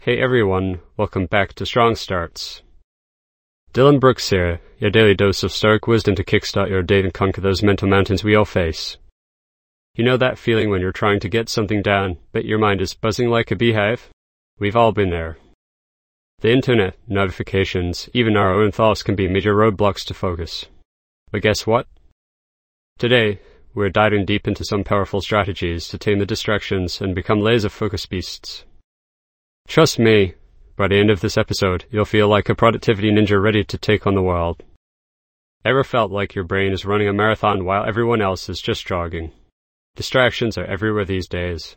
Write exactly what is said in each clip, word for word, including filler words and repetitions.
Hey everyone, welcome back to Strong Starts. Dylan Brooks here, your daily dose of stoic wisdom to kickstart your day and conquer those mental mountains we all face. You know that feeling when you're trying to get something down, but your mind is buzzing like a beehive? We've all been there. The internet, notifications, even our own thoughts can be major roadblocks to focus. But guess what? Today, we're diving deep into some powerful strategies to tame the distractions and become laser-focused beasts. Trust me, by the end of this episode, you'll feel like a productivity ninja ready to take on the world. Ever felt like your brain is running a marathon while everyone else is just jogging? Distractions are everywhere these days.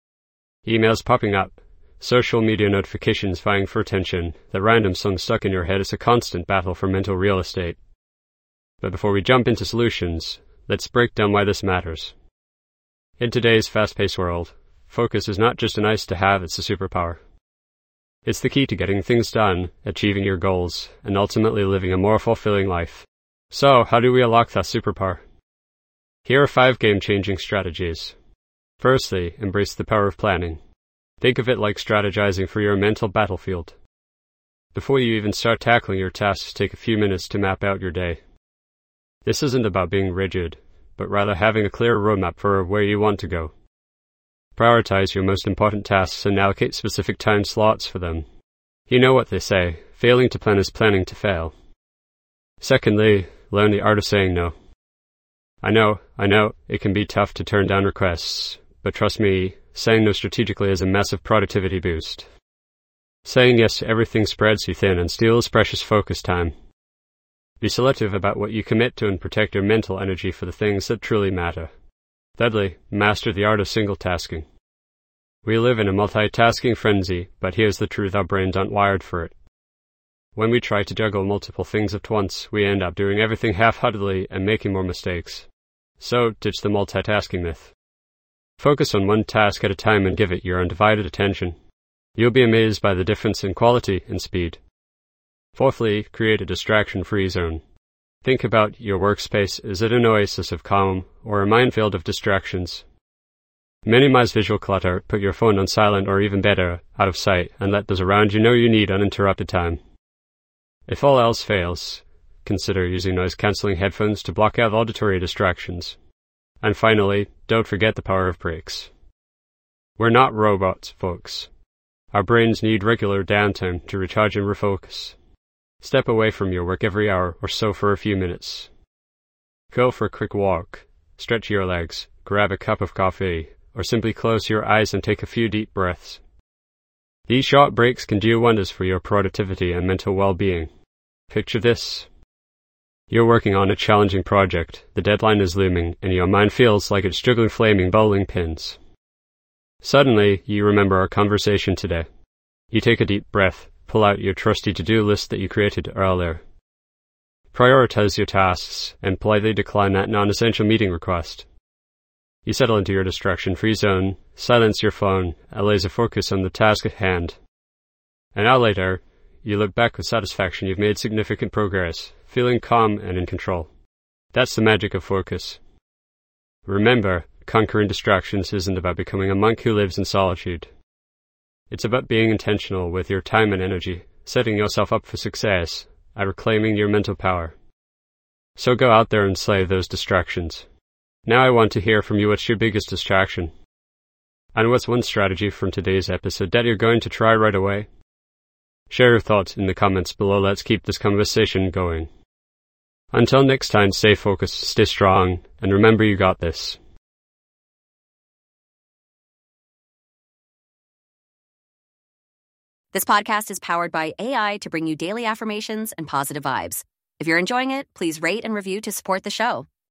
Emails popping up, social media notifications vying for attention, the random song stuck in your head is a constant battle for mental real estate. But before we jump into solutions, let's break down why this matters. In today's fast-paced world, focus is not just a nice-to-have, it's a superpower. It's the key to getting things done, achieving your goals, and ultimately living a more fulfilling life. So, how do we unlock that superpower? Here are five game-changing strategies. Firstly, embrace the power of planning. Think of it like strategizing for your mental battlefield. Before you even start tackling your tasks, take a few minutes to map out your day. This isn't about being rigid, but rather having a clear roadmap for where you want to go. Prioritize your most important tasks and allocate specific time slots for them. You know what they say, failing to plan is planning to fail. Secondly, learn the art of saying no. I know, I know, it can be tough to turn down requests, but trust me, saying no strategically is a massive productivity boost. Saying yes to everything spreads you thin and steals precious focus time. Be selective about what you commit to and protect your mental energy for the things that truly matter. Thirdly, master the art of single-tasking. We live in a multitasking frenzy, but here's the truth, our brains aren't wired for it. When we try to juggle multiple things at once, we end up doing everything half-heartedly and making more mistakes. So, ditch the multitasking myth. Focus on one task at a time and give it your undivided attention. You'll be amazed by the difference in quality and speed. Fourthly, create a distraction-free zone. Think about your workspace. Is it an oasis of calm or a minefield of distractions? Minimize visual clutter, put your phone on silent or even better, out of sight, and let those around you know you need uninterrupted time. If all else fails, consider using noise-cancelling headphones to block out auditory distractions. And finally, don't forget the power of breaks. We're not robots, folks. Our brains need regular downtime to recharge and refocus. Step away from your work every hour or so for a few minutes. Go for a quick walk, stretch your legs, grab a cup of coffee, or simply close your eyes and take a few deep breaths. These short breaks can do wonders for your productivity and mental well-being. Picture this. You're working on a challenging project, the deadline is looming, and your mind feels like it's juggling flaming bowling pins. Suddenly, you remember our conversation today. You take a deep breath, pull out your trusty to-do list that you created earlier. Prioritize your tasks and politely decline that non-essential meeting request. You settle into your distraction-free zone, silence your phone, and laser focus on the task at hand. An hour later, you look back with satisfaction. You've made significant progress, feeling calm and in control. That's the magic of focus. Remember, conquering distractions isn't about becoming a monk who lives in solitude. It's about being intentional with your time and energy, setting yourself up for success, and reclaiming your mental power. So go out there and slay those distractions. Now I want to hear from you. What's your biggest distraction? And what's one strategy from today's episode that you're going to try right away? Share your thoughts in the comments below. Let's keep this conversation going. Until next time, stay focused, stay strong, and remember you got this. This podcast is powered by A I to bring you daily affirmations and positive vibes. If you're enjoying it, please rate and review to support the show.